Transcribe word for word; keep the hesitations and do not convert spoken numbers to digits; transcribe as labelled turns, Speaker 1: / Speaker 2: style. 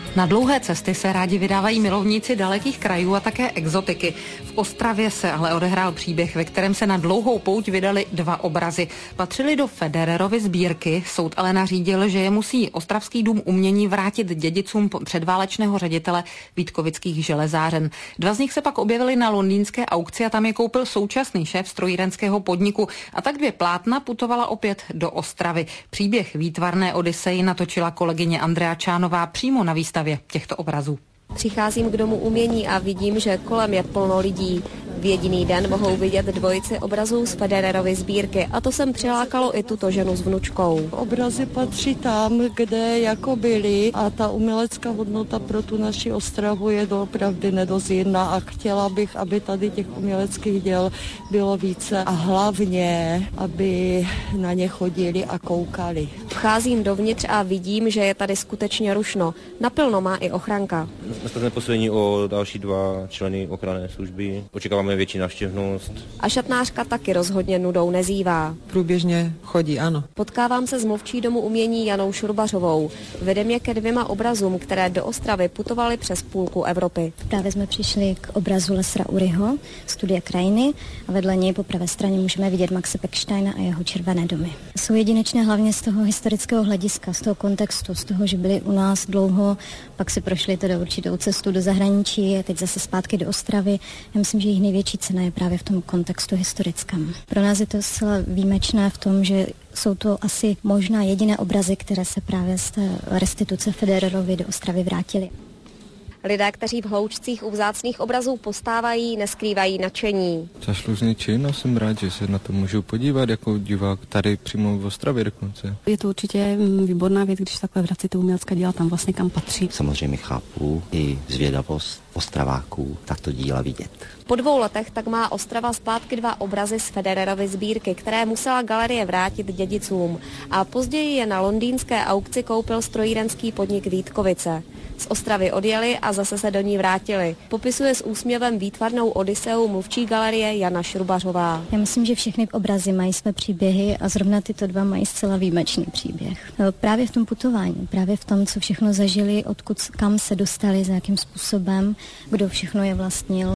Speaker 1: Na dlouhé cesty se rádi vydávají milovníci dalekých krajů a také exotiky. V Ostravě se ale odehrál příběh, ve kterém se na dlouhou pouť vydali dva obrazy. Patřili do Federerovy sbírky, soud ale nařídil, že je musí Ostravský dům umění vrátit dědicům předválečného ředitele Vítkovických železářen. Dva z nich se pak objevily na londýnské aukci a tam je koupil současný šéf strojírenského podniku. A tak dvě plátna putovala opět do Ostravy. Příběh výtvarné Odysseji natočila kolegyně Andrea Čánová přímo na výstavě těchto obrazů.
Speaker 2: Přicházím k domu umění a vidím, že kolem je plno lidí. V jediný den mohou vidět dvojici obrazů z Federerovy sbírky a to sem přilákalo i tuto ženu s vnučkou.
Speaker 3: Obrazy patří tam, kde jako byly a ta umělecká hodnota pro tu naši Ostravu je opravdu nedozírná a chtěla bych, aby tady těch uměleckých děl bylo více a hlavně, aby na ně chodili a koukali.
Speaker 2: Vcházím dovnitř a vidím, že je tady skutečně rušno. Naplno má i ochranka.
Speaker 4: Nastavíme poslední o další dva členy ochranné služby. Očekáváme větší návštěvnost.
Speaker 2: A šatnářka taky rozhodně nudou nezývá.
Speaker 5: Průběžně chodí, ano.
Speaker 2: Potkávám se s mluvčí domu umění Janou Šrubařovou. Vede mě ke dvěma obrazům, které do Ostravy putovaly přes půlku Evropy.
Speaker 6: Právě jsme přišli k obrazu Leszera Uryho, Studia krajiny, a vedle něj po pravé straně můžeme vidět Maxe Pechsteina a jeho Červené domy. Jsou jedinečné hlavně z toho historického hlediska, z toho kontextu, z toho, že byli u nás dlouho, pak si prošli teda určitou cestu do zahraničí a teď zase zpátky do Ostravy. Já myslím, že jejich největší cena je právě v tom kontextu historickém. Pro nás je to zcela výjimečné v tom, že jsou to asi možná jediné obrazy, které se právě z té restituce Federerovy do Ostravy vrátily.
Speaker 2: Lidé, kteří v hloučcích u vzácných obrazů postávají, neskrývají nadšení.
Speaker 7: Zaslužný čin a jsem rád, že se na to můžu podívat jako divák tady přímo v Ostravě dokonce.
Speaker 8: Je to určitě výborná věc, když takhle vracíte umělecká díla tam vlastně kam patří.
Speaker 9: Samozřejmě chápu i zvědavost Ostraváků tato díla vidět.
Speaker 2: Po dvou letech tak má Ostrava zpátky dva obrazy z Federerovy sbírky, které musela galerie vrátit dědicům. A později je na londýnské aukci koupil strojírenský podnik Vítkovice. Z Ostravy odjeli a zase se do ní vrátili. Popisuje s úsměvem výtvarnou Odysseu mluvčí galerie Jana Šrubařová.
Speaker 6: Já myslím, že všechny obrazy mají své příběhy a zrovna tyto dva mají zcela výjimečný příběh. Právě v tom putování, právě v tom, co všechno zažili, odkud kam se dostali, za jakým způsobem, kdo všechno je vlastnil.